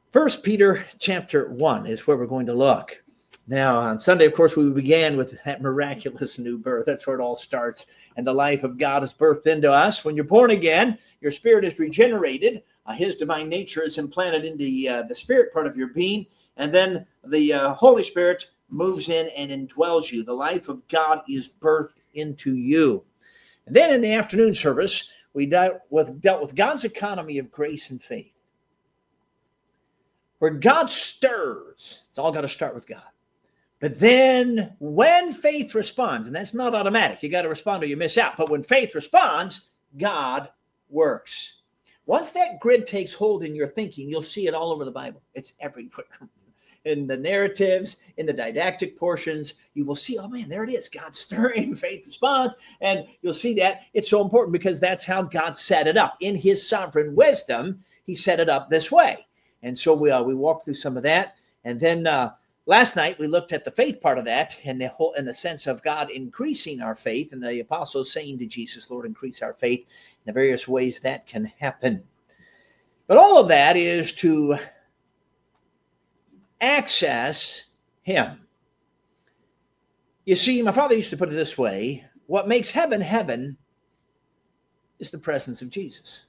First Peter chapter 1 is where we're going to look. Now, on Sunday, of course, we began with that miraculous new birth. That's where it all starts. And the life of God is birthed into us. When you're born again, your spirit is regenerated. His divine nature is implanted into the spirit part of your being. And then the Holy Spirit moves in and indwells you. The life of God is birthed into you. And then in the afternoon service, we dealt with God's economy of grace and faith. Where God stirs, it's all got to start with God. But then when faith responds, and that's not automatic, you got to respond or you miss out. But when faith responds, God works. Once that grid takes hold in your thinking, you'll see it all over the Bible. It's everywhere. In the narratives, in the didactic portions, you will see, oh man, there it is. God stirring, faith responds. And you'll see that it's so important because that's how God set it up. In his sovereign wisdom, he set it up this way. And so we walked through some of that. And then last night we looked at the faith part of that and in the sense of God increasing our faith and the apostles saying to Jesus, Lord, increase our faith in the various ways that can happen. But all of that is to access him. You see, my father used to put it this way: what makes heaven heaven is the presence of Jesus.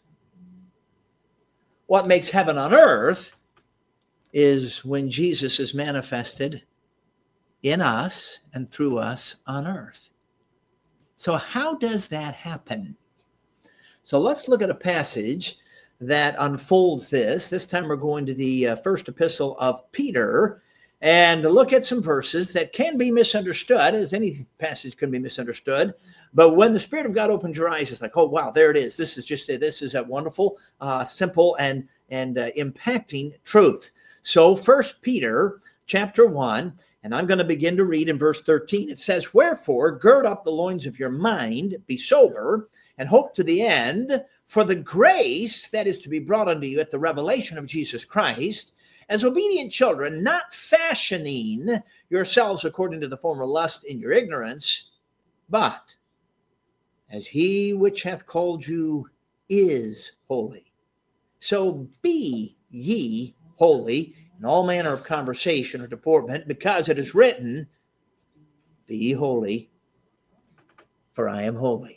What makes heaven on earth is when Jesus is manifested in us and through us on earth. So how does that happen? So let's look at a passage that unfolds this. This time we're going to the first epistle of Peter and look at some verses that can be misunderstood, as any passage can be misunderstood. But when the Spirit of God opens your eyes, it's like, oh, wow, there it is. This is a wonderful, simple, and impacting truth. So First Peter chapter 1, and I'm going to begin to read in verse 13. It says, wherefore, gird up the loins of your mind, be sober, and hope to the end for the grace that is to be brought unto you at the revelation of Jesus Christ, as obedient children, not fashioning yourselves according to the former lust in your ignorance, but as he which hath called you is holy. So be ye holy in all manner of conversation or deportment, because it is written, be ye holy, for I am holy.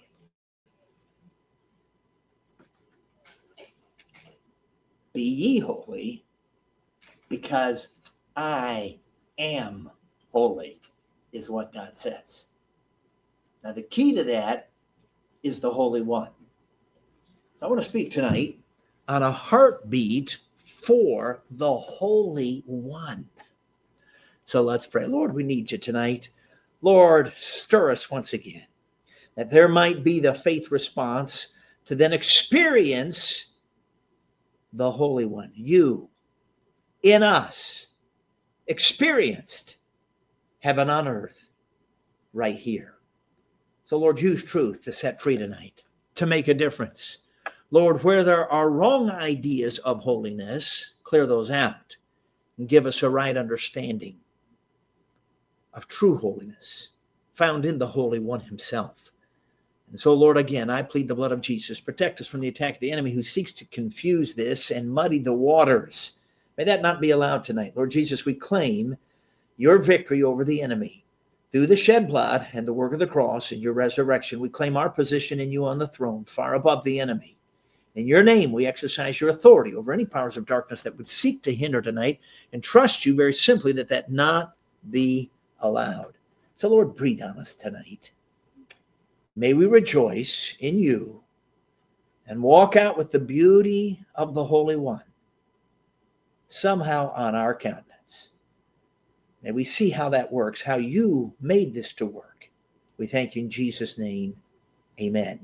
Be ye holy, because I am holy, is what God says. Now, the key to that is the Holy One. So I want to speak tonight on a heartbeat for the Holy One. So let's pray. Lord, we need you tonight. Lord, stir us once again, that there might be the faith response to then experience the Holy One, you in us, experienced heaven on earth right here. So Lord, use truth to set free tonight, to make a difference. Lord, where there are wrong ideas of holiness, clear those out and give us a right understanding of true holiness found in the Holy One himself. And so, Lord, again, I plead the blood of Jesus. Protect us from the attack of the enemy who seeks to confuse this and muddy the waters. May that not be allowed tonight. Lord Jesus, we claim your victory over the enemy through the shed blood and the work of the cross and your resurrection. We claim our position in you on the throne, far above the enemy. In your name, we exercise your authority over any powers of darkness that would seek to hinder tonight, and trust you very simply that not be allowed. So, Lord, breathe on us tonight. May we rejoice in you and walk out with the beauty of the Holy One somehow on our countenance. May we see how that works, how you made this to work. We thank you in Jesus' name. Amen.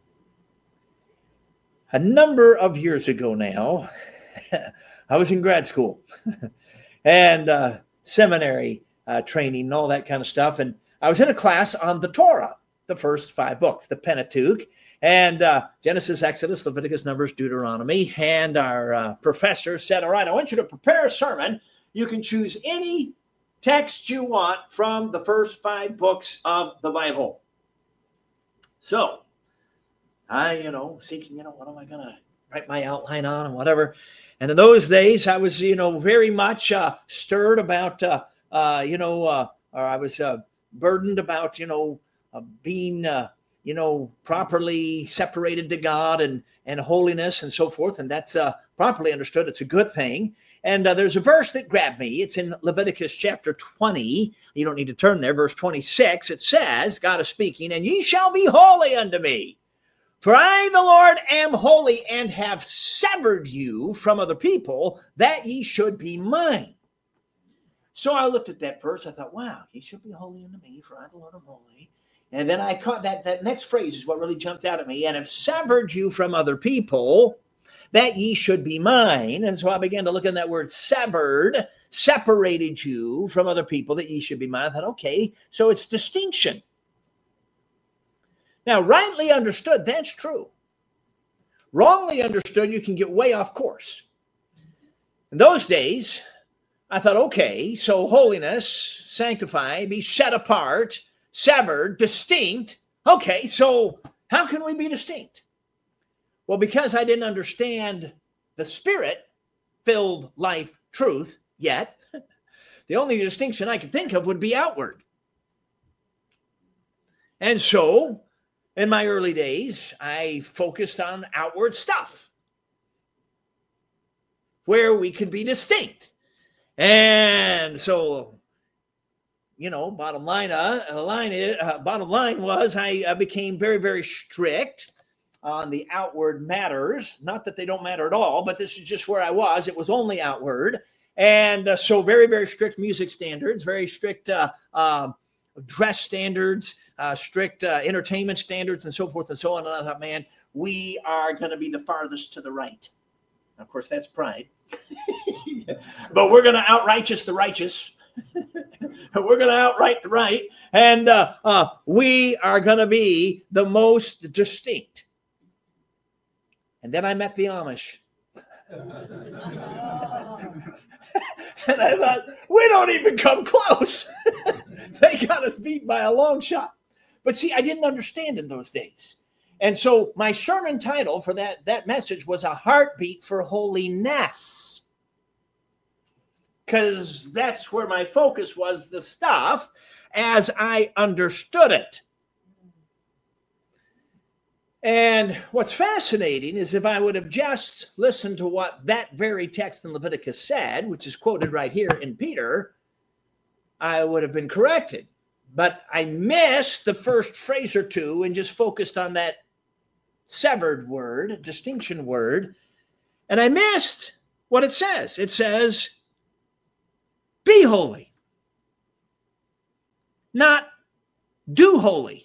A number of years ago now, I was in grad school and seminary training and all that kind of stuff. And I was in a class on the Torah, the first 5 books, the Pentateuch, and Genesis, Exodus, Leviticus, Numbers, Deuteronomy. And our professor said, all right, I want you to prepare a sermon. You can choose any text you want from the first 5 books of the Bible. So I, seeking, what am I going to write my outline on and whatever. And in those days, I was, very much stirred about, or I was burdened about, being, properly separated to God and holiness and so forth. And that's properly understood. It's a good thing. And there's a verse that grabbed me. It's in Leviticus chapter 20. You don't need to turn there. Verse 26. It says, God is speaking, and ye shall be holy unto me. For I, the Lord, am holy, and have severed you from other people, that ye should be mine. So I looked at that verse. I thought, wow, ye should be holy unto me, for I, the Lord, am holy. And then I caught that next phrase is what really jumped out at me. And have severed you from other people, that ye should be mine. And so I began to look at that word severed, separated you from other people, that ye should be mine. I thought, okay, so it's distinction. Now, rightly understood, that's true. Wrongly understood, you can get way off course. In those days, I thought, okay, so holiness, sanctify, be set apart, severed, distinct. Okay, so how can we be distinct? Well, because I didn't understand the Spirit-filled life truth yet, the only distinction I could think of would be outward. And so, in my early days, I focused on outward stuff where we could be distinct. And so, bottom line was I became very, very strict on the outward matters. Not that they don't matter at all, but this is just where I was. It was only outward. And so very, very strict music standards, very strict dress standards, strict entertainment standards, and so forth and so on. And I thought, man, we are going to be the farthest to the right. Of course, that's pride. But we're going to outrighteous the righteous. We're going to outright the right. And we are going to be the most distinct. And then I met the Amish. And I thought, we don't even come close. They got us beat by a long shot. But see, I didn't understand in those days. And so my sermon title for that message was A Heartbeat for Holiness. Because that's where my focus was, the stuff as I understood it. And what's fascinating is if I would have just listened to what that very text in Leviticus said, which is quoted right here in Peter, I would have been corrected. But I missed the first phrase or two and just focused on that severed word, distinction word. And I missed what it says. It says, be holy, not do holy.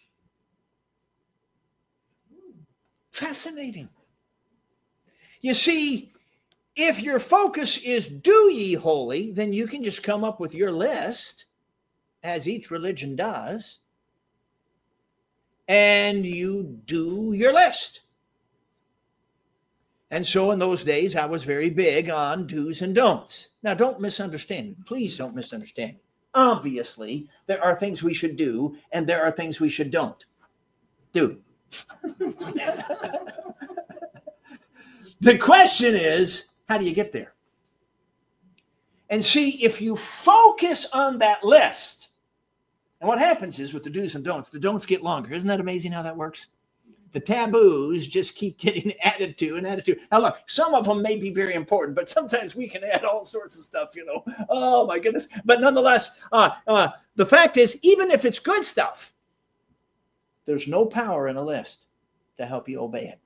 Fascinating. You see, if your focus is do ye holy, then you can just come up with your list, as each religion does, and you do your list. And so in those days, I was very big on do's and don'ts. Now, don't misunderstand me. Please don't misunderstand me. Obviously, there are things we should do, and there are things we should don't do. The question is, how do you get there? And see, if you focus on that list, and what happens is with the do's and the don'ts get longer. Isn't that amazing how that works? The taboos just keep getting added to and added to. Now look, some of them may be very important, but sometimes we can add all sorts of stuff, Oh my goodness. But nonetheless, the fact is, even if it's good stuff, there's no power in a list to help you obey it.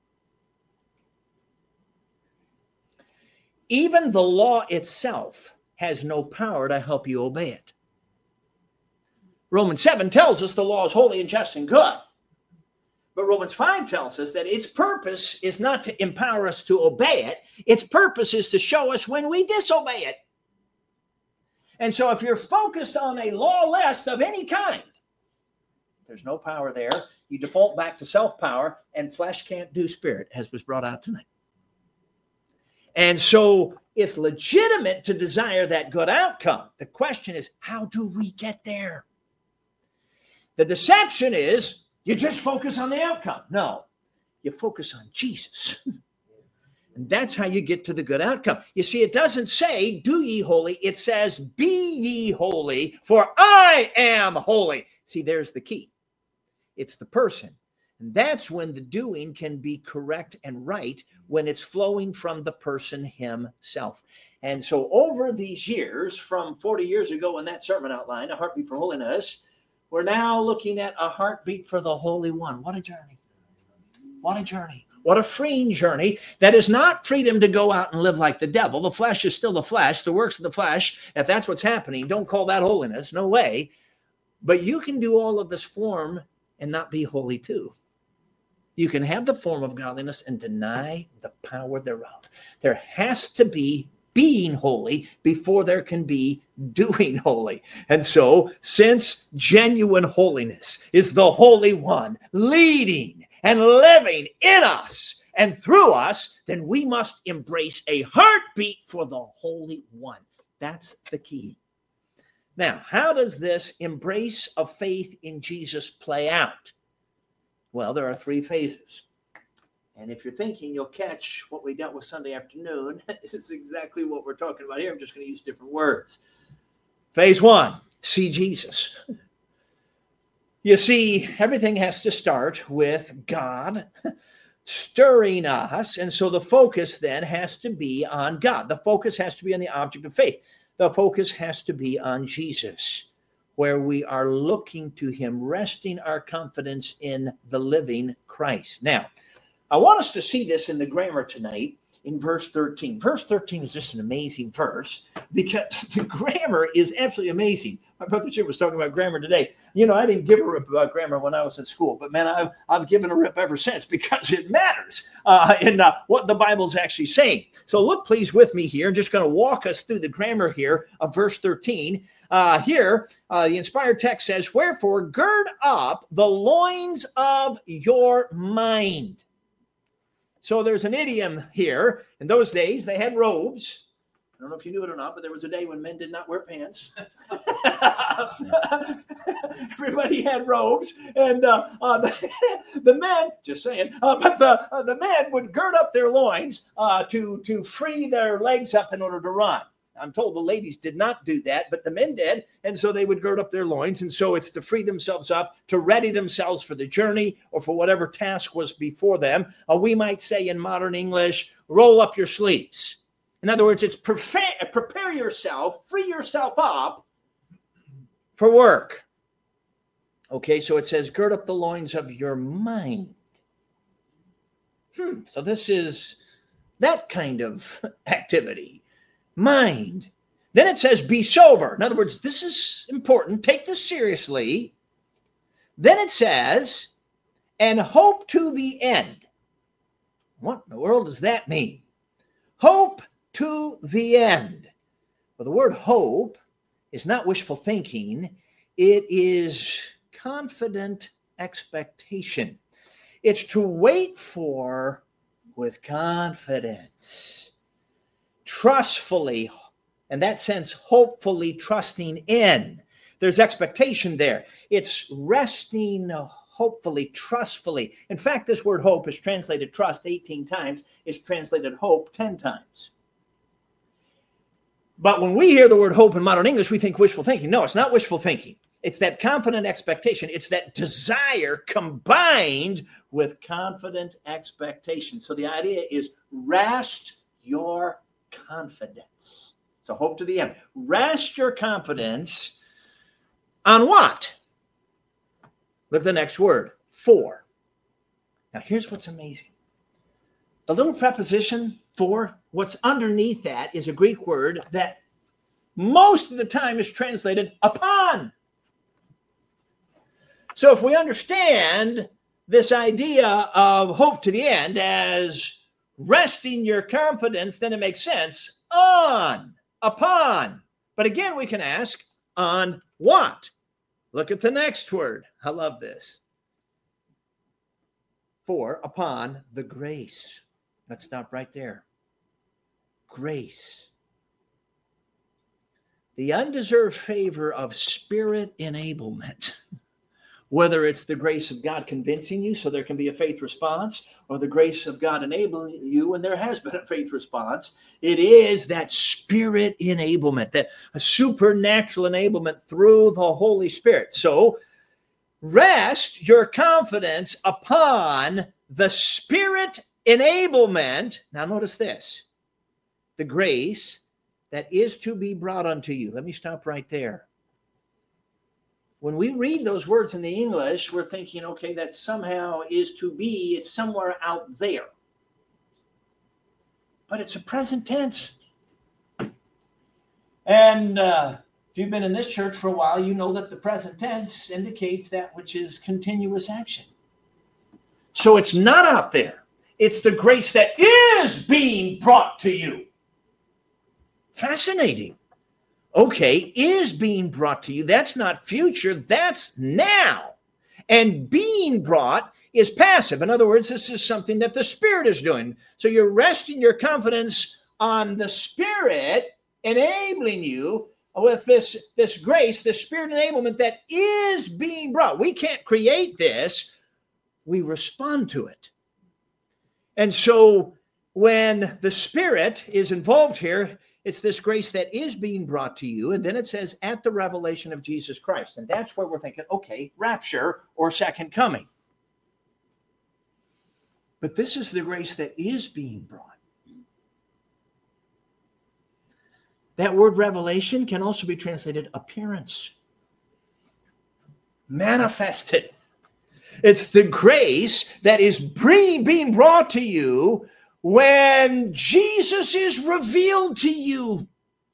Even the law itself has no power to help you obey it. Romans 7 tells us the law is holy and just and good. But Romans 5 tells us that its purpose is not to empower us to obey it. Its purpose is to show us when we disobey it. And so if you're focused on a law list of any kind, there's no power there. You default back to self-power, and flesh can't do spirit, as was brought out tonight. And so it's legitimate to desire that good outcome. The question is, how do we get there? The deception is, you just focus on the outcome. No, you focus on Jesus. And that's how you get to the good outcome. You see, it doesn't say, do ye holy. It says, be ye holy, for I am holy. See, there's the key. It's the person. And that's when the doing can be correct and right, when it's flowing from the person himself. And so over these years, from 40 years ago in that sermon outline, A Heartbeat for Holiness, we're now looking at a heartbeat for the Holy One. What a journey. What a journey. What a freeing journey. That is not freedom to go out and live like the devil. The flesh is still the flesh, the works of the flesh. If that's what's happening, don't call that holiness. No way. But you can do all of this form and not be holy too. You can have the form of godliness and deny the power thereof. There has to be being holy before there can be doing holy. And so, since genuine holiness is the Holy One leading and living in us and through us, then we must embrace a heartbeat for the Holy One. That's the key. Now, how does this embrace of faith in Jesus play out? Well, there are 3 phases. And if you're thinking you'll catch what we dealt with Sunday afternoon, this is exactly what we're talking about here. I'm just going to use different words. Phase 1, see Jesus. You see, everything has to start with God stirring us. And so the focus then has to be on God. The focus has to be on the object of faith. The focus has to be on Jesus, where we are looking to him, resting our confidence in the living Christ. Now, I want us to see this in the grammar tonight in verse 13. Verse 13 is just an amazing verse because the grammar is absolutely amazing. My brother Jim was talking about grammar today. You know, I didn't give a rip about grammar when I was in school, but man, I've given a rip ever since because it matters in what the Bible's actually saying. So look, please, with me here. I'm just going to walk us through the grammar here of verse 13. Here, the inspired text says, wherefore gird up the loins of your mind. So there's an idiom here. In those days, they had robes. I don't know if you knew it or not, but there was a day when men did not wear pants. Everybody had robes, and the men, just saying, but the men would gird up their loins to free their legs up in order to run. I'm told the ladies did not do that, but the men did. And so they would gird up their loins. And so it's to free themselves up, to ready themselves for the journey or for whatever task was before them. We might say in modern English, roll up your sleeves. In other words, it's prepare yourself, free yourself up for work. Okay, so it says, gird up the loins of your mind. So this is that kind of activity. Mind. Then it says, be sober. In other words, this is important. Take this seriously. Then it says, and hope to the end. What in the world does that mean? Hope to the end. Well, the word hope is not wishful thinking. It is confident expectation. It's to wait for with confidence. Trustfully, in that sense, hopefully trusting in. There's expectation there. It's resting, hopefully, trustfully. In fact, this word hope is translated trust 18 times. It's translated hope 10 times. But when we hear the word hope in modern English, we think wishful thinking. No, it's not wishful thinking. It's that confident expectation. It's that desire combined with confident expectation. So the idea is rest your confidence. So hope to the end. Rest your confidence on what? Look at the next word, for. Now here's what's amazing. The little preposition for, what's underneath that is a Greek word that most of the time is translated upon. So if we understand this idea of hope to the end as resting your confidence, then it makes sense. On, upon. But again, we can ask, on what? Look at the next word. I love this. For, upon the grace. Let's stop right there. Grace. The undeserved favor of spirit enablement whether it's the grace of God convincing you so there can be a faith response, or the grace of God enabling you and there has been a faith response. It is that Spirit enablement, that a supernatural enablement through the Holy Spirit. So rest your confidence upon the Spirit enablement. Now notice this, the grace that is to be brought unto you. Let me stop right there. When we read those words in the English, we're thinking, okay, that somehow is to be, it's somewhere out there. But it's a present tense. And if you've been in this church for a while, you know that the present tense indicates that which is continuous action. So it's not out there. It's the grace that is being brought to you. Fascinating. Okay, is being brought to you. That's not future, that's now. And being brought is passive. In other words, this is something that the Spirit is doing. So you're resting your confidence on the Spirit enabling you with this grace, this Spirit enablement that is being brought. We can't create this. We respond to it. And so when the Spirit is involved here, it's this grace that is being brought to you. And then it says, at the revelation of Jesus Christ. And that's where we're thinking, okay, rapture or second coming. But this is the grace that is being brought. That word revelation can also be translated appearance. Manifested. It's the grace that is being brought to you when Jesus is revealed to you.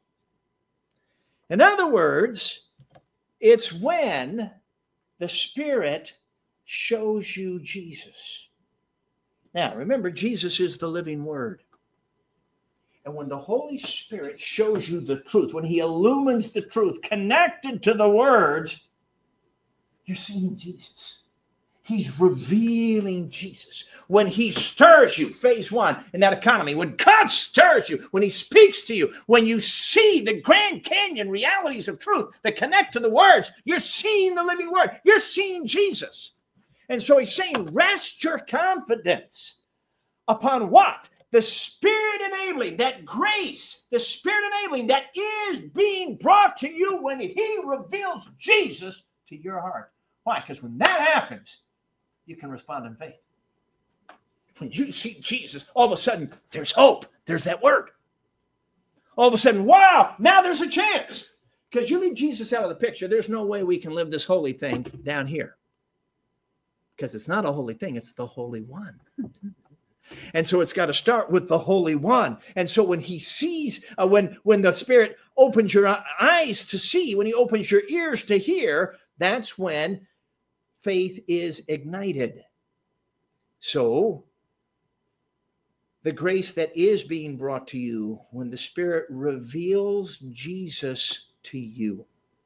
In other words, it's when the Spirit shows you Jesus. Now, remember, Jesus is the living Word. And when the Holy Spirit shows you the truth, when He illumines the truth connected to the words, you're seeing Jesus. He's revealing Jesus. When He stirs you, phase one in that economy, when God stirs you, when He speaks to you, when you see the Grand Canyon realities of truth that connect to the words, you're seeing the living Word. You're seeing Jesus. And so He's saying, rest your confidence upon what? The Spirit enabling, that grace, the Spirit enabling that is being brought to you when He reveals Jesus to your heart. Why? Because when that happens, you can respond in faith. When you see Jesus, all of a sudden, there's hope. There's that word. All of a sudden, wow, now there's a chance. Because you leave Jesus out of the picture, there's no way we can live this holy thing down here. Because it's not a holy thing, it's the Holy One. And so it's got to start with the Holy One. And so when He sees, when the Spirit opens your eyes to see, when He opens your ears to hear, that's when faith is ignited. So the grace that is being brought to you when the Spirit reveals Jesus to you.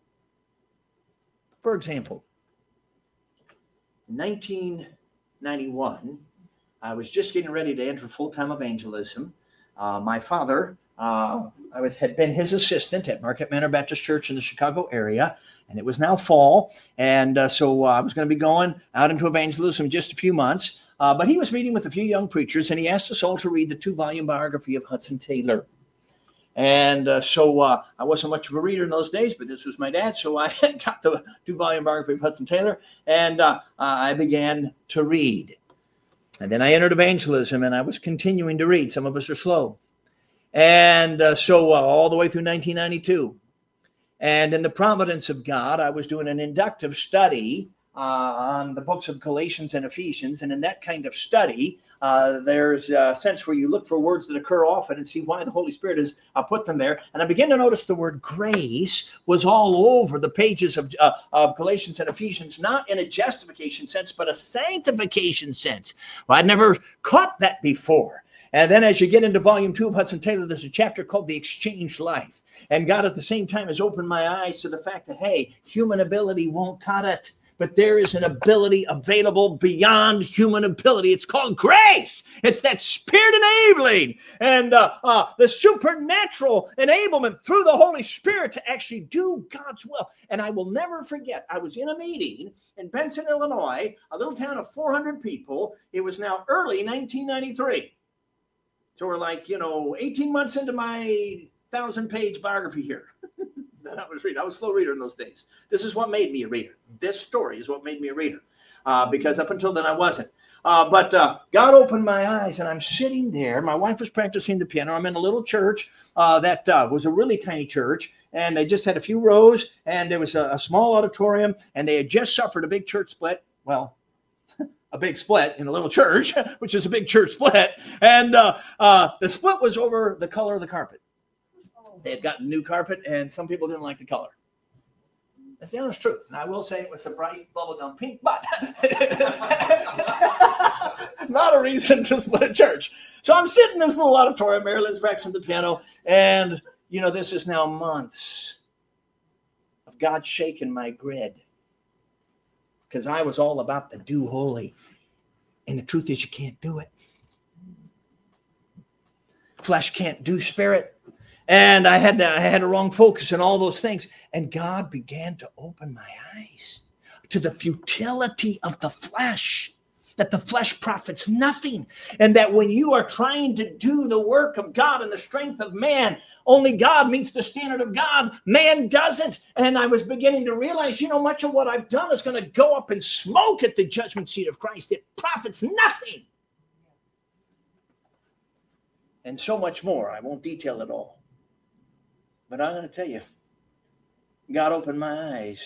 For example, in 1991, I was just getting ready to enter full-time evangelism. My father, had been his assistant at Market Manor Baptist Church in the Chicago area, and it was now fall, and so I was going to be going out into evangelism in just a few months, but he was meeting with a few young preachers, and he asked us all to read the 2-volume biography of Hudson Taylor. And so I wasn't much of a reader in those days, but this was my dad, so I got the 2-volume biography of Hudson Taylor, and I began to read. And then I entered evangelism, and I was continuing to read. Some of us are slow. And so all the way through 1992. And in the providence of God, I was doing an inductive study on the books of Galatians and Ephesians. And in that kind of study, there's a sense where you look for words that occur often and see why the Holy Spirit has put them there. And I began to notice the word grace was all over the pages of Galatians and Ephesians, not in a justification sense, but a sanctification sense. Well, I'd never caught that before. And then as you get into volume 2 of Hudson Taylor, there's a chapter called The Exchanged Life. And God at the same time has opened my eyes to the fact that, hey, human ability won't cut it. but there is an ability available beyond human ability. It's called grace. It's that Spirit enabling and the supernatural enablement through the Holy Spirit to actually do God's will. And I will never forget, I was in a meeting in Benson, Illinois, a little town of 400 people. It was now early 1993. So we're like, 18 months into my 1,000-page biography here. That I was reading. I was a slow reader in those days. This is what made me a reader. This story is what made me a reader, because up until then I wasn't. But God opened my eyes, and I'm sitting there. My wife was practicing the piano. I'm in a little church that was a really tiny church, and they just had a few rows, and there was a small auditorium, and they had just suffered a big church split. Well, a big split in a little church, which is a big church split. And the split was over the color of the carpet. They had gotten new carpet, and some people didn't like the color. That's the honest truth. And I will say it was a bright bubblegum pink, but not a reason to split a church. So I'm sitting in this little auditorium. Marilyn's practicing the piano. And, this is now months of God shaking my grid. Because I was all about the do holy. And the truth is you can't do it. Flesh can't do spirit. And I had a wrong focus and all those things. And God began to open my eyes to the futility of the flesh. That the flesh profits nothing. And that when you are trying to do the work of God in the strength of man, only God meets the standard of God. Man doesn't. And I was beginning to realize, much of what I've done is going to go up in smoke at the judgment seat of Christ. It profits nothing. And so much more. I won't detail it all. But I'm going to tell you, God opened my eyes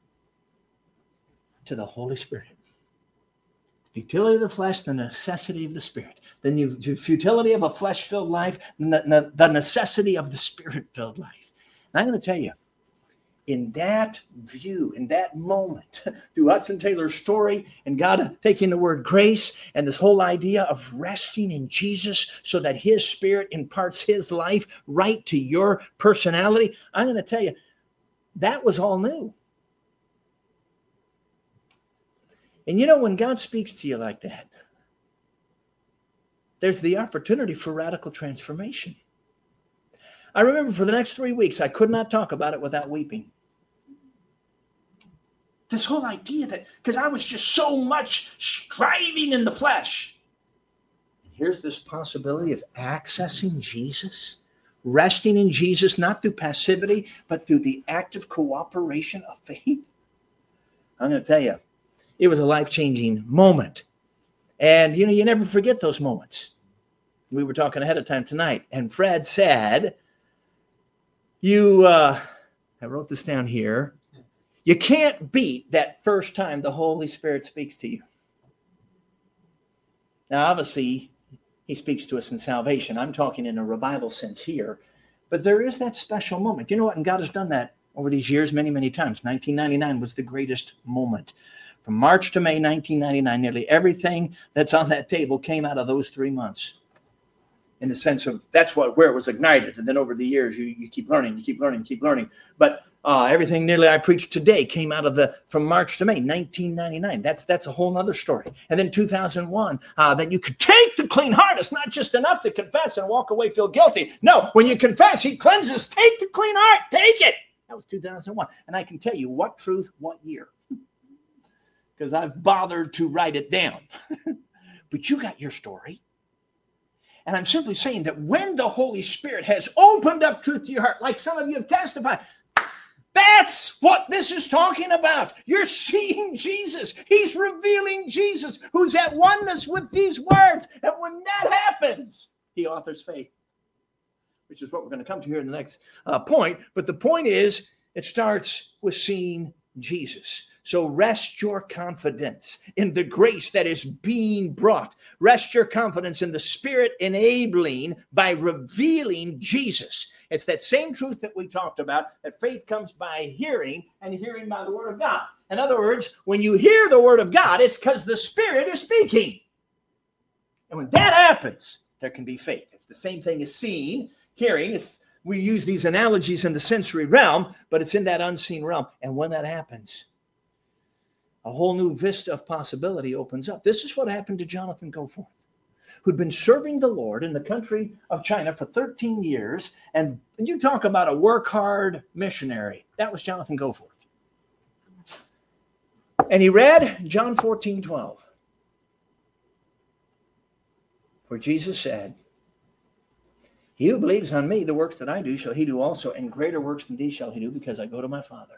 to the Holy Spirit. Futility of the flesh, the necessity of the Spirit. The futility of a flesh-filled life, the necessity of the Spirit-filled life. And I'm going to tell you, in that view, in that moment, through Hudson Taylor's story and God taking the word grace and this whole idea of resting in Jesus so that his Spirit imparts his life right to your personality, I'm going to tell you, that was all new. And when God speaks to you like that, there's the opportunity for radical transformation. I remember for the next 3 weeks, I could not talk about it without weeping. This whole idea that, because I was just so much striving in the flesh. Here's this possibility of accessing Jesus, resting in Jesus, not through passivity, but through the active cooperation of faith. I'm going to tell you, it was a life-changing moment. And, you never forget those moments. We were talking ahead of time tonight, and Fred said, I wrote this down here, you can't beat that first time the Holy Spirit speaks to you. Now, obviously, he speaks to us in salvation. I'm talking in a revival sense here. But there is that special moment. You know what? And God has done that over these years many, many times. 1999 was the greatest moment. From March to May 1999, nearly everything that's on that table came out of those 3 months. In the sense of that's where it was ignited. And then over the years, you keep learning. But everything nearly I preached today came out of from March to May 1999. That's a whole other story. And then 2001, that you could take the clean heart. It's not just enough to confess and walk away feel guilty. No, when you confess, he cleanses. Take the clean heart. Take it. That was 2001. And I can tell you what truth, what year. Because I've bothered to write it down. But you got your story. And I'm simply saying that when the Holy Spirit has opened up truth to your heart, like some of you have testified, that's what this is talking about. You're seeing Jesus. He's revealing Jesus, who's at oneness with these words. And when that happens, he authors faith, which is what we're going to come to here in the next point. But the point is, it starts with seeing Jesus. So rest your confidence in the grace that is being brought. Rest your confidence in the Spirit enabling by revealing Jesus. It's that same truth that we talked about, that faith comes by hearing and hearing by the Word of God. In other words, when you hear the Word of God, it's because the Spirit is speaking. And when that happens, there can be faith. It's the same thing as seeing, hearing. We use these analogies in the sensory realm, but it's in that unseen realm. And when that happens, a whole new vista of possibility opens up. This is what happened to Jonathan Goforth, who'd been serving the Lord in the country of China for 13 years. And you talk about a work-hard missionary. That was Jonathan Goforth. And he read John 14:12, where Jesus said, "He who believes on me, the works that I do shall he do also, and greater works than these shall he do, because I go to my Father."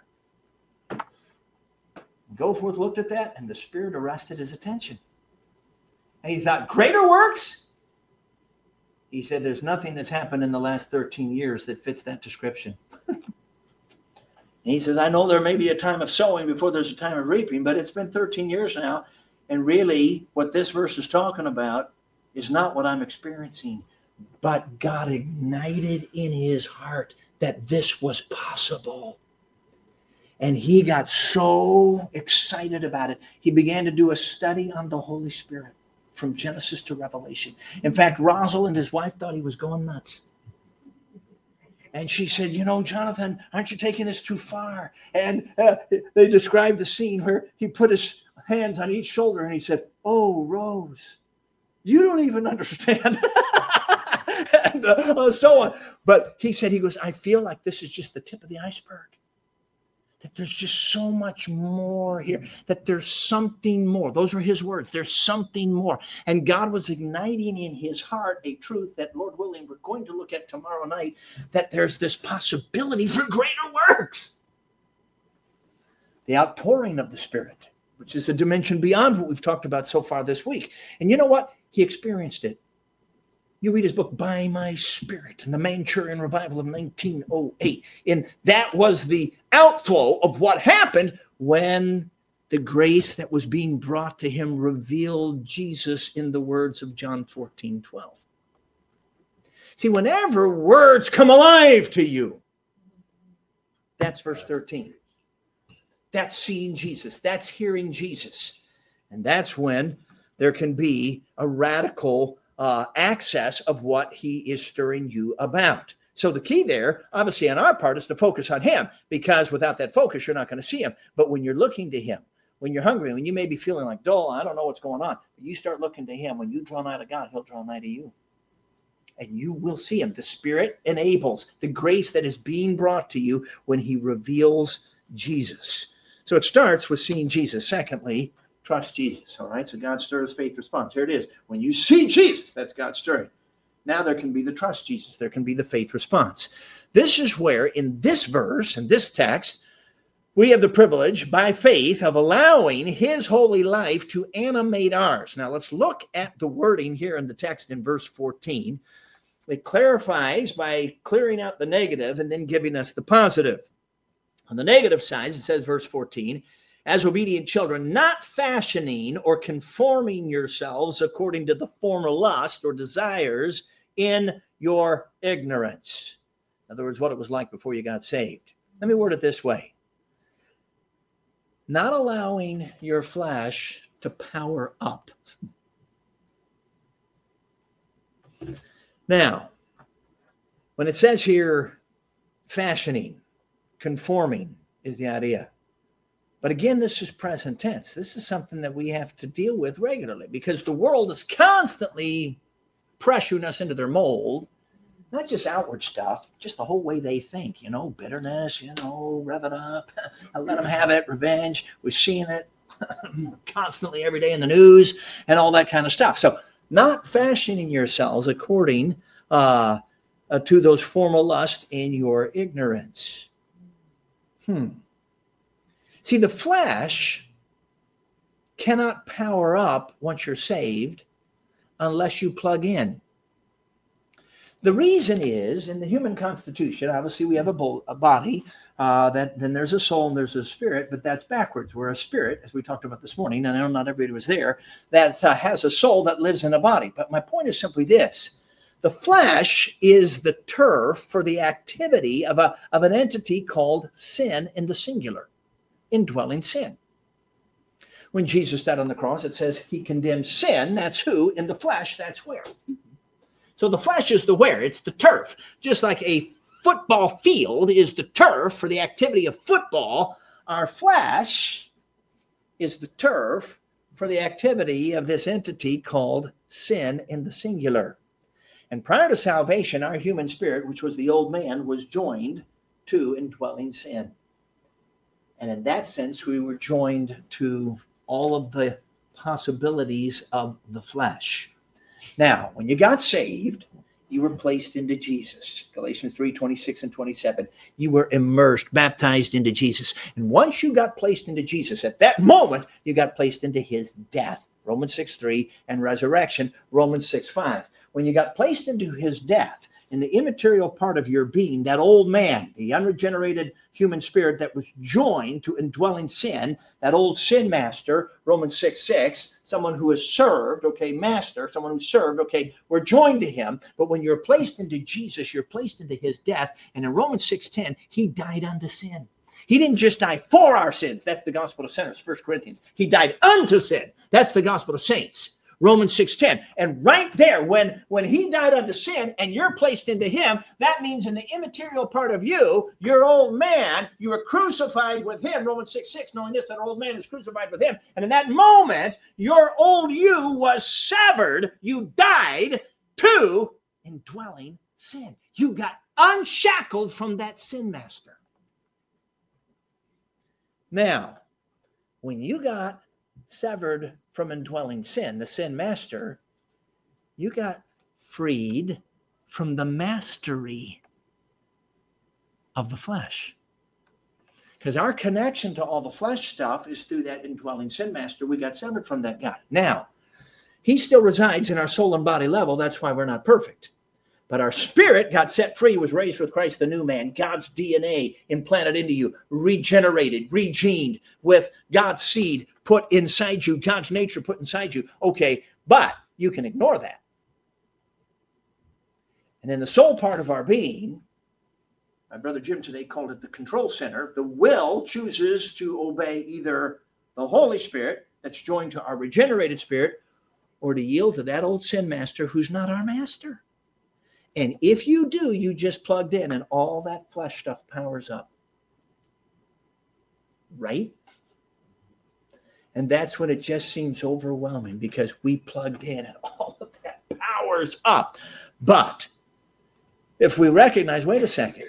Goforth looked at that, and the Spirit arrested his attention. And he thought, greater works? He said, there's nothing that's happened in the last 13 years that fits that description. And he says, I know there may be a time of sowing before there's a time of reaping, but it's been 13 years now. And really, what this verse is talking about is not what I'm experiencing. But God ignited in his heart that this was possible. And he got so excited about it. He began to do a study on the Holy Spirit from Genesis to Revelation. In fact, Rosalind, his wife, thought he was going nuts. And she said, Jonathan, aren't you taking this too far? And they described the scene where he put his hands on each shoulder and he said, oh, Rose, you don't even understand. And so on. But he said, I feel like this is just the tip of the iceberg. That there's just so much more here, that there's something more. Those were his words. There's something more. And God was igniting in his heart a truth that, Lord willing, we're going to look at tomorrow night, that there's this possibility for greater works. The outpouring of the Spirit, which is a dimension beyond what we've talked about so far this week. And you know what? He experienced it. You read his book, By My Spirit, and the Manchurian Revival of 1908. And that was the outflow of what happened when the grace that was being brought to him revealed Jesus in the words of John 14:12. See, whenever words come alive to you, that's verse 13. That's seeing Jesus. That's hearing Jesus. And that's when there can be a radical access of what he is stirring you about. So the key there, obviously on our part, is to focus on him, because without that focus, you're not going to see him. But when you're looking to him, when you're hungry, when you may be feeling like, dull, I don't know what's going on, you start looking to him. When you draw nigh to God, he'll draw nigh to you. And you will see him. The Spirit enables the grace that is being brought to you when he reveals Jesus. So it starts with seeing Jesus. Secondly, trust Jesus. All right. So God stirs faith response. Here it is. When you see Jesus, that's God stirring. Now there can be the trust Jesus. There can be the faith response. This is where in this verse, in this text, we have the privilege by faith of allowing his holy life to animate ours. Now let's look at the wording here in the text in verse 14. It clarifies by clearing out the negative and then giving us the positive. On the negative side, it says, verse 14, as obedient children, not fashioning or conforming yourselves according to the former lust or desires in your ignorance. In other words, what it was like before you got saved. Let me word it this way. Not allowing your flesh to power up. Now, when it says here, fashioning, conforming is the idea. But again, this is present tense. This is something that we have to deal with regularly, because the world is constantly pressuring us into their mold, not just outward stuff, just the whole way they think, bitterness, rev it up, let them have it, revenge. We're seeing it constantly every day in the news and all that kind of stuff. So not fashioning yourselves according to those former lusts in your ignorance. See, the flesh cannot power up once you're saved unless you plug in. The reason is, in the human constitution, obviously we have a body, then there's a soul and there's a spirit, but that's backwards. We're a spirit, as we talked about this morning, and I know not everybody was there, that has a soul that lives in a body. But my point is simply this. The flesh is the turf for the activity of an entity called sin in the singular. Indwelling sin. When Jesus died on the cross, it says he condemned sin. That's who. In the flesh, that's where. So the flesh is the where. It's the turf. Just like a football field is the turf for the activity of football, our flesh is the turf for the activity of this entity called sin in the singular. And prior to salvation, our human spirit, which was the old man, was joined to indwelling sin. And in that sense, we were joined to all of the possibilities of the flesh. Now, when you got saved, you were placed into Jesus. Galatians 3:26 and 27. You were immersed, baptized into Jesus. And once you got placed into Jesus, at that moment, you got placed into his death. Romans 6:3 and resurrection, Romans 6:5. When you got placed into his death, in the immaterial part of your being, that old man, the unregenerated human spirit that was joined to indwelling sin, that old sin master, Romans 6:6, someone who has served, okay, master, someone who served, okay, we're joined to him. But when you're placed into Jesus, you're placed into his death. And in Romans 6:10, he died unto sin. He didn't just die for our sins. That's the gospel of sinners, 1 Corinthians. He died unto sin. That's the gospel of saints. Romans 6:10. And right there, when he died unto sin and you're placed into him, that means in the immaterial part of you, your old man, you were crucified with him. Romans 6:6, knowing this, that our old man is crucified with him. And in that moment, your old you was severed. You died to indwelling sin. You got unshackled from that sin master. Now, when you got severed from indwelling sin, the sin master, you got freed from the mastery of the flesh. Because our connection to all the flesh stuff is through that indwelling sin master. We got severed from that guy. Now, he still resides in our soul and body level. That's why we're not perfect. But our spirit got set free, was raised with Christ, the new man, God's DNA implanted into you, regenerated, regened with God's seed put inside you, God's nature put inside you. Okay, but you can ignore that. And in the soul part of our being, my brother Jim today called it the control center. The will chooses to obey either the Holy Spirit that's joined to our regenerated spirit, or to yield to that old sin master who's not our master. And if you do, you just plugged in and all that flesh stuff powers up. Right? And that's when it just seems overwhelming, because we plugged in and all of that powers up. But if we recognize, wait a second,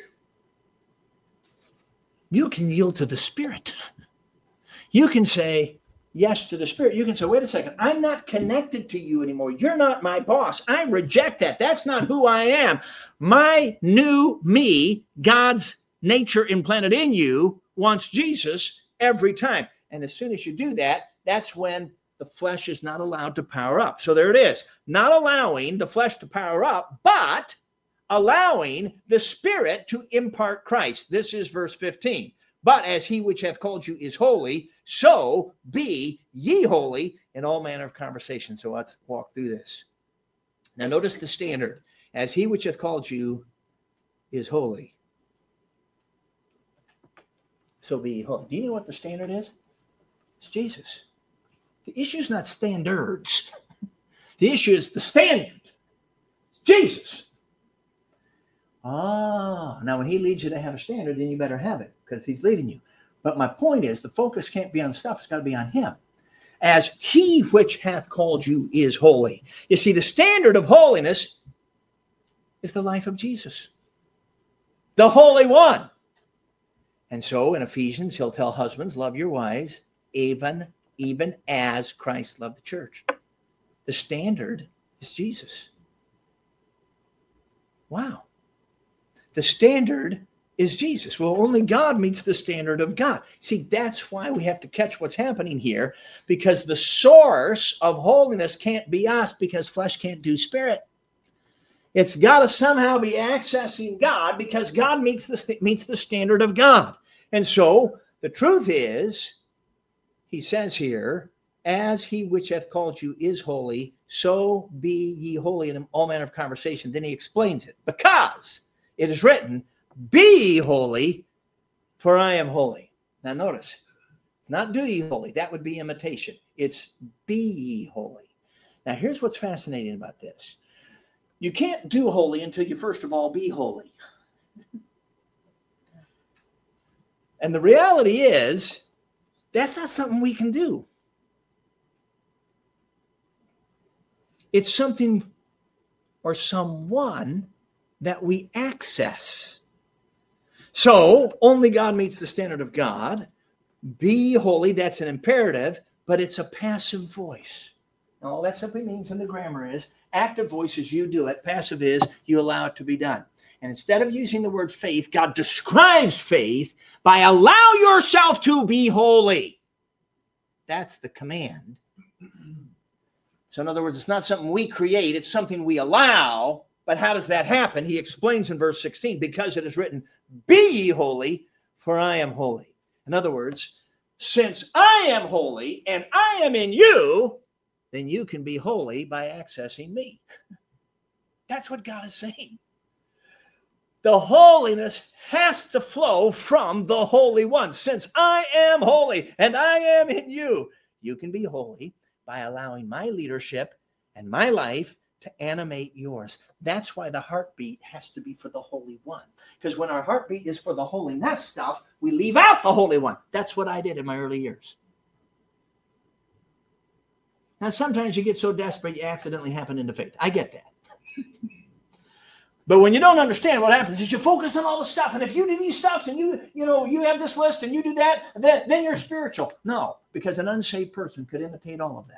you can yield to the Spirit. You can say yes to the Spirit. You can say, wait a second, I'm not connected to you anymore. You're not my boss. I reject that. That's not who I am. My new me, God's nature implanted in you, wants Jesus every time. And as soon as you do that, that's when the flesh is not allowed to power up. So there it is. Not allowing the flesh to power up, but allowing the Spirit to impart Christ. This is verse 15. But as he which hath called you is holy, so be ye holy in all manner of conversation. So let's walk through this. Now notice the standard. As he which hath called you is holy, so be ye holy. Do you know what the standard is? It's Jesus. The issue is not standards. The issue is the standard. It's Jesus. Now when he leads you to have a standard, then you better have it, because he's leading you. But my point is, the focus can't be on stuff. It's got to be on him. As he which hath called you is holy. You see, the standard of holiness is the life of Jesus, the Holy One. And so in Ephesians, he'll tell husbands, love your wives, even as Christ loved the church. The standard is Jesus. Wow. The standard is Jesus. Well, only God meets the standard of God. See, that's why we have to catch what's happening here, because the source of holiness can't be us, because flesh can't do spirit. It's got to somehow be accessing God, because God meets the standard of God. And so the truth is, he says here, as he which hath called you is holy, so be ye holy in all manner of conversation. Then he explains it. Because it is written, be ye holy, for I am holy. Now notice, it's not do ye holy. That would be imitation. It's be ye holy. Now here's what's fascinating about this. You can't do holy until you first of all be holy. And the reality is That's not something we can do. It's something or someone that we access. So only God meets the standard of God. Be holy, that's an imperative, but it's a passive voice. Now, all that simply means in the grammar is active voice is you do it. Passive is you allow it to be done. And instead of using the word faith, God describes faith by allow yourself to be holy. That's the command. So in other words, it's not something we create, it's something we allow. But how does that happen? He explains in verse 16, because it is written, be ye holy, for I am holy. In other words, since I am holy and I am in you, then you can be holy by accessing me. That's what God is saying. The holiness has to flow from the Holy One. Since I am holy and I am in you, you can be holy by allowing my leadership and my life to animate yours. That's why the heartbeat has to be for the Holy One. Because when our heartbeat is for the holiness stuff, we leave out the Holy One. That's what I did in my early years. Now, sometimes you get so desperate, you accidentally happen into faith. I get that. But when you don't understand, what happens is you focus on all the stuff. And if you do these stuffs and you have this list and you do that, then you're spiritual. No, because an unsaved person could imitate all of that.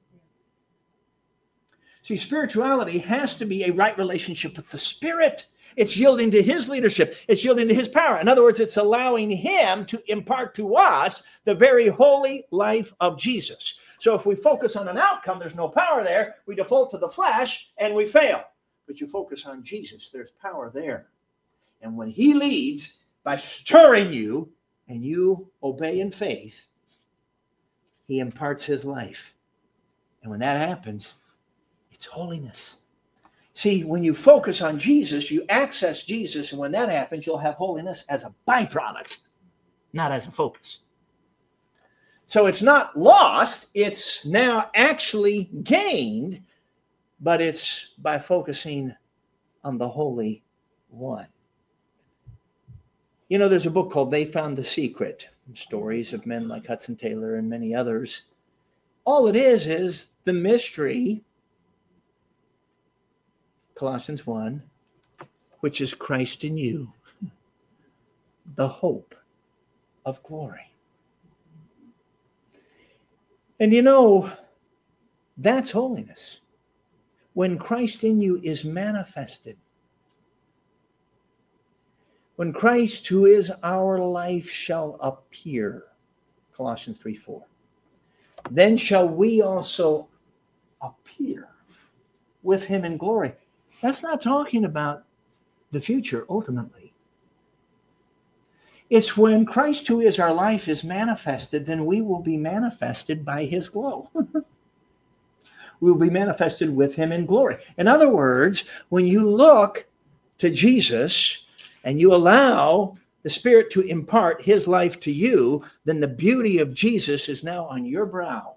See, spirituality has to be a right relationship with the Spirit. It's yielding to his leadership. It's yielding to his power. In other words, it's allowing him to impart to us the very holy life of Jesus. So if we focus on an outcome, there's no power there. We default to the flesh and we fail. But you focus on Jesus, there's power there. And when he leads by stirring you and you obey in faith, he imparts his life. And when that happens, it's holiness. See, when you focus on Jesus, you access Jesus. And when that happens, you'll have holiness as a byproduct, not as a focus. So it's not lost. It's now actually gained. But it's by focusing on the Holy One. You know, there's a book called They Found the Secret, stories of men like Hudson Taylor and many others. All it is the mystery, Colossians 1, which is Christ in you, the hope of glory. And you know, that's holiness. When Christ in you is manifested, when Christ, who is our life, shall appear, Colossians 3:4, then shall we also appear with him in glory. That's not talking about the future ultimately. It's when Christ, who is our life, is manifested, then we will be manifested by his glow. We will be manifested with him in glory. In other words, when you look to Jesus and you allow the Spirit to impart his life to you, then the beauty of Jesus is now on your brow.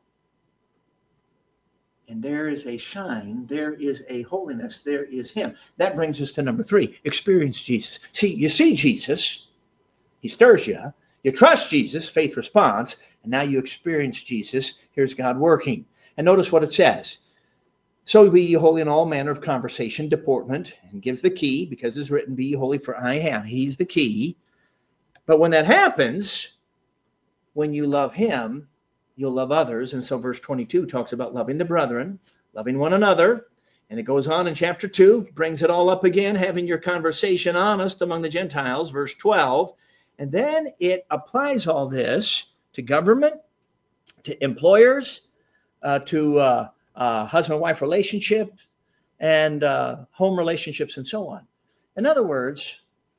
And there is a shine, there is a holiness, there is him. That brings us to number 3, experience Jesus. See, you see Jesus, he stirs you. You trust Jesus, faith response, and now you experience Jesus. Here's God working. And notice what it says. So be ye holy in all manner of conversation, deportment, and gives the key, because it's written, be ye holy for I am. He's the key. But when that happens, when you love him, you'll love others. And so verse 22 talks about loving the brethren, loving one another. And it goes on in chapter 2, brings it all up again, having your conversation honest among the Gentiles, verse 12. And then it applies all this to government, to employers, to husband-wife relationship, and home relationships, and so on. In other words,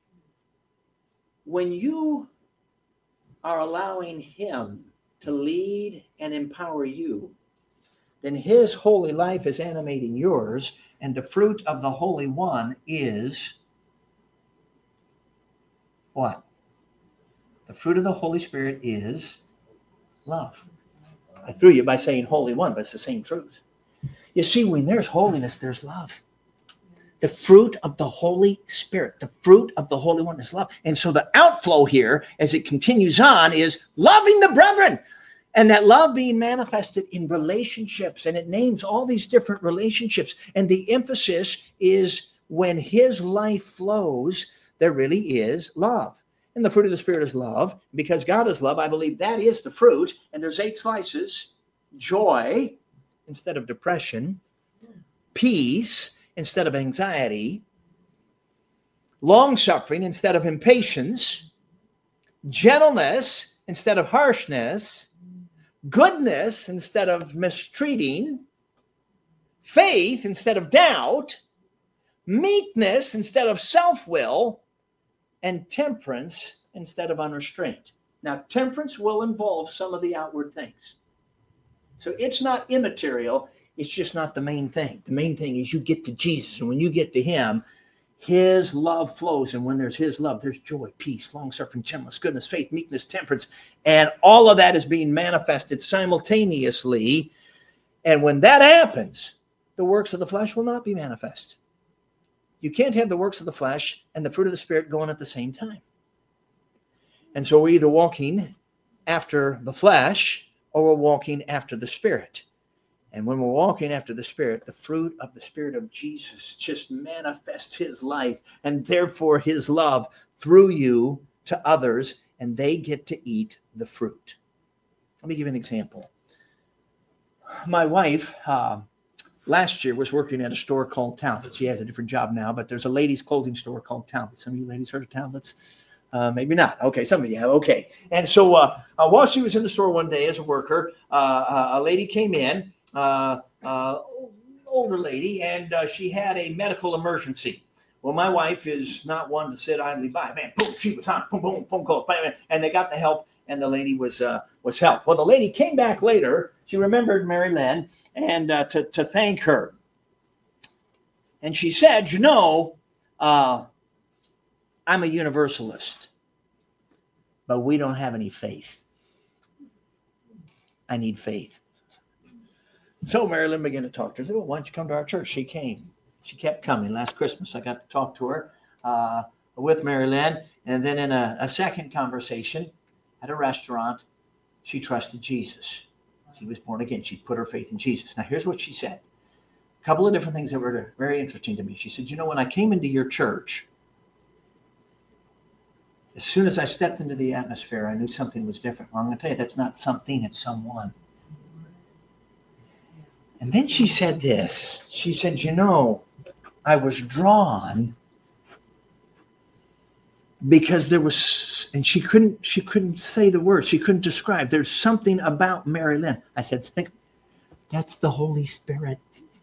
when you are allowing him to lead and empower you, then his holy life is animating yours, and the fruit of the Holy One is what? The fruit of the Holy Spirit is love. I threw you by saying Holy One, but it's the same truth. You see, when there's holiness, there's love. The fruit of the Holy Spirit, the fruit of the Holy One is love. And so the outflow here, as it continues on, is loving the brethren. And that love being manifested in relationships. And it names all these different relationships. And the emphasis is when his life flows, there really is love. And the fruit of the Spirit is love. Because God is love, I believe that is the fruit. And there's 8 slices. Joy instead of depression. Peace instead of anxiety, long-suffering instead of impatience, gentleness instead of harshness, goodness instead of mistreating, faith instead of doubt, meekness instead of self-will, and temperance instead of unrestraint. Now, temperance will involve some of the outward things. So it's not immaterial. It's just not the main thing. The main thing is you get to Jesus. And when you get to him, his love flows. And when there's his love, there's joy, peace, long-suffering, gentleness, goodness, faith, meekness, temperance. And all of that is being manifested simultaneously. And when that happens, the works of the flesh will not be manifest. You can't have the works of the flesh and the fruit of the Spirit going at the same time. And so we're either walking after the flesh or we're walking after the Spirit. And when we're walking after the Spirit, the fruit of the Spirit of Jesus just manifests his life and therefore his love through you to others, and they get to eat the fruit. Let me give you an example. My wife last year was working at a store called Talbot. She has a different job now, but there's a ladies' clothing store called Talbot. Some of you ladies heard of Talbot's? Maybe not. Okay, some of you have. Okay. And so while she was in the store one day as a worker, a lady came in. Older lady, and she had a medical emergency. Well, my wife is not one to sit idly by. Man, boom, she was on, boom, boom, phone call, bam, and they got the help, and the lady was helped. Well, the lady came back later. She remembered Mary Lynn and to thank her. And she said, I'm a Universalist, but we don't have any faith. I need faith. So Mary Lynn began to talk to her. I said, well, why don't you come to our church? She came. She kept coming. Last Christmas, I got to talk to her with Mary Lynn. And then in a second conversation at a restaurant, she trusted Jesus. She was born again. She put her faith in Jesus. Now, here's what she said. A couple of different things that were very interesting to me. She said, when I came into your church, as soon as I stepped into the atmosphere, I knew something was different. Well, I'm going to tell you, that's not something, it's someone. And then she said this. She said, I was drawn because there was, and she couldn't say the word. She couldn't describe. There's something about Mary Lynn. I said, that's the Holy Spirit.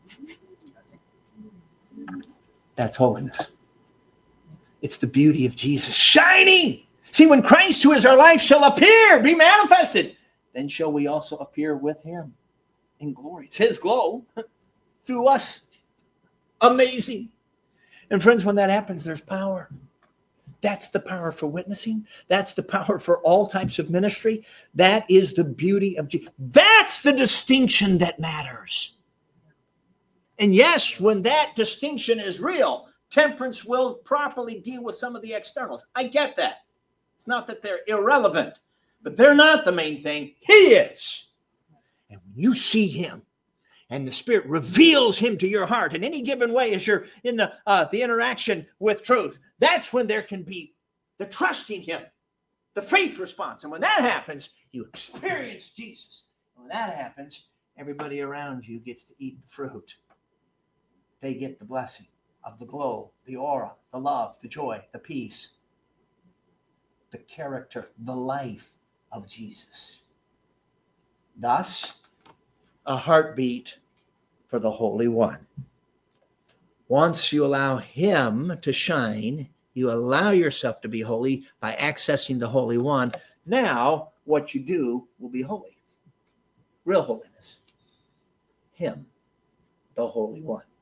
That's holiness. It's the beauty of Jesus shining. See, when Christ, who is our life, shall appear, be manifested, then shall we also appear with him in glory. It's his glow through us. Amazing. And friends, when that happens, there's power. That's the power for witnessing. That's the power for all types of ministry. That is the beauty of Jesus. That's the distinction that matters. And yes, when that distinction is real, temperance will properly deal with some of the externals. I get that. It's not that they're irrelevant, but they're not the main thing. He is. And when you see him and the Spirit reveals him to your heart in any given way as you're in the interaction with truth, that's when there can be the trusting him, the faith response. And when that happens, you experience Jesus. And when that happens, everybody around you gets to eat the fruit. They get the blessing of the glow, the aura, the love, the joy, the peace, the character, the life of Jesus. Thus, a heartbeat for the Holy One. Once you allow him to shine, you allow yourself to be holy by accessing the Holy One. Now, what you do will be holy. Real holiness. Him, the Holy One.